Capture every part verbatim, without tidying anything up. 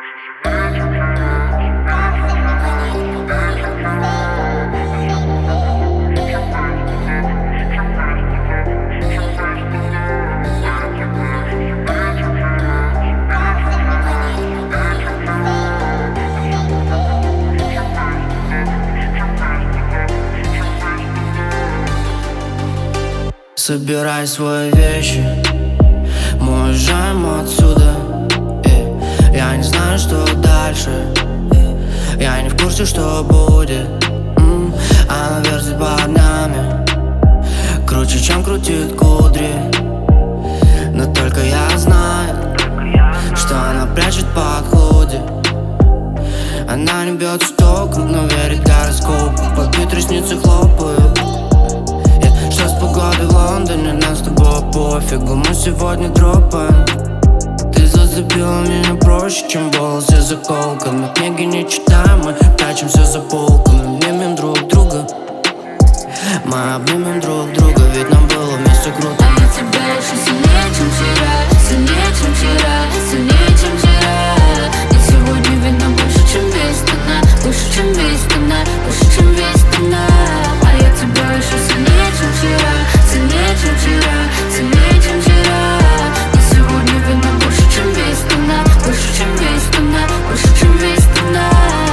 Собирай свои вещи, мы уезжаем отсюда. И я не знаю, что дальше, я не в курсе, что будет. А наверх судьба нами круче, чем крутит кудри. Но только я знаю, что она прячет под худи. Она не бьет в током, но верит гороскопу. Подбит ресницы хлопают. Что с погодой в Лондоне, нас с тобой пофигу. Мы сегодня дропаем. Ты зацепила меня проще, чем волосы заколками. Книги не читаем, мы прячемся за полками. Обнимем друг друга, мы обнимем друг друга, ведь нам было вместе круто. А я тебя еще сильнее, чем вчера, сильнее, чем вчера, сильнее, чем вчера. И сегодня видно больше, чем весь тона, больше, чем весь тона, больше, чем весь тона. А я тебя еще сильнее, чем вчера, сильнее, чем вчера, сильнее, чем вчера. И сегодня видно больше, чем весь тона, больше, чем весь тона, больше, чем весь тона.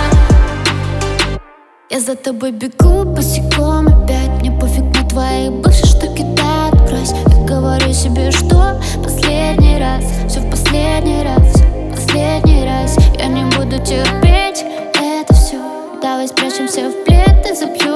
Я за тобой бегу босиком опять. Мне пофиг на твои бывшие, что кидают грязь. Я говорю себе, что последний раз, все в последний раз, последний раз. Я не буду терпеть это все. Давай спрячемся в плед и запьем.